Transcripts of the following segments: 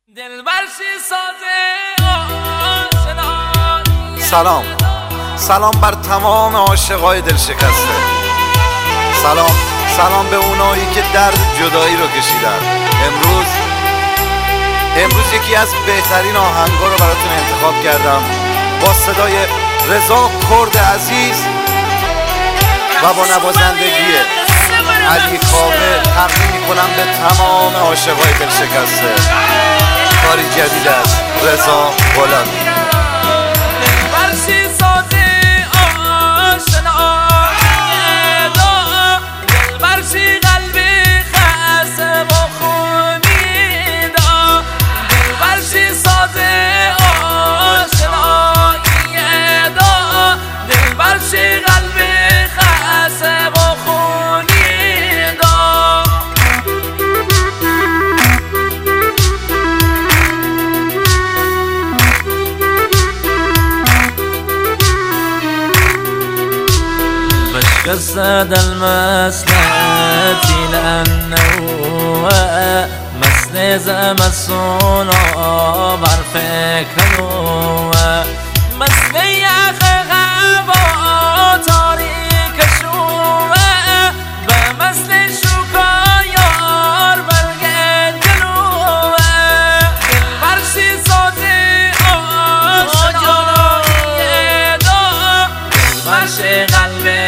سلام بر تمام عاشقای دل شکسته. سلام به اونایی که درد جدایی رو کشیدن. امروز یکی از بهترین آهنگا رو براتون انتخاب کردم با صدای رضا کرد عزیز و با نوازندگی علی کاوه تقدیم میکنم به تمام عاشقای دل شکسته. کاری جدید از رضا غلامی. قصد المسلتي لأنه مسند مسؤول بعرفك هو مسلي أخي غابة تاريك شوة بمسل شوكا يار برقل جلوة بالبرشي صوتي آشنا يدا بالبرشي قلبي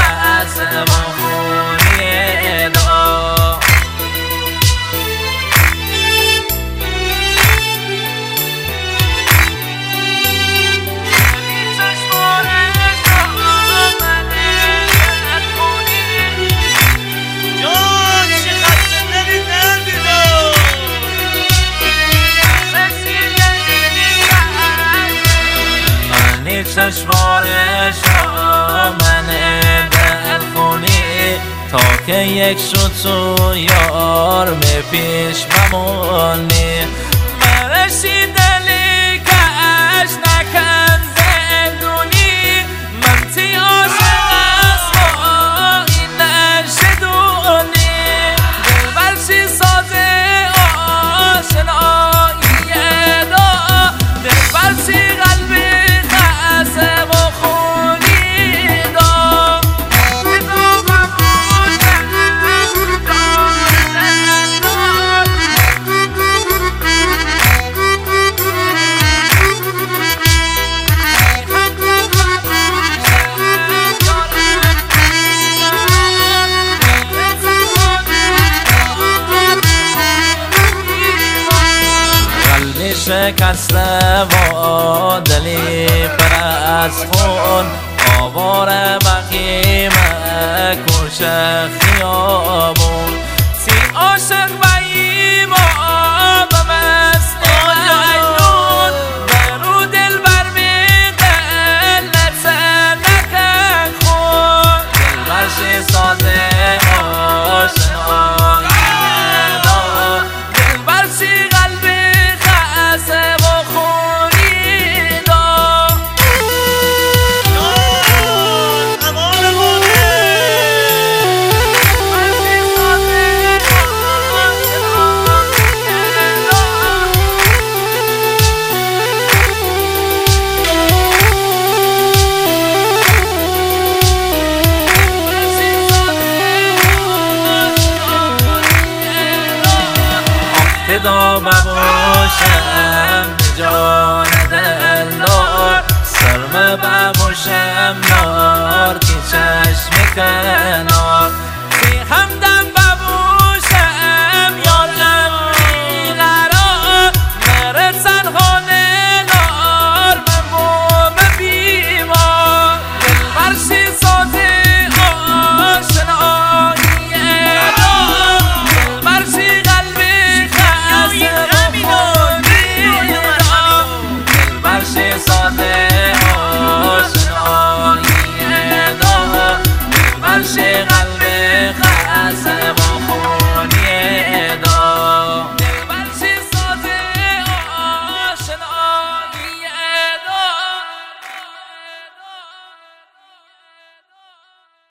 چشمارش من دل خونی تا که یک شد تو یار می پیش بمونی مرشی دلی کش نکن زندونی من تی عاشق است با این نشدونی دل برشی سازه آشنایی دا دل برشی قلبی شکسته و دلی پر از خون آوار بخیمه کش خیابون سی عاشق و ایما به مست مجنون برو دل بر بیدل نکن خون دل برشی سازه آشنایی دل برشی قلبی فدا بباشم جان دلدار سرمه بباشم نار که چشم کنار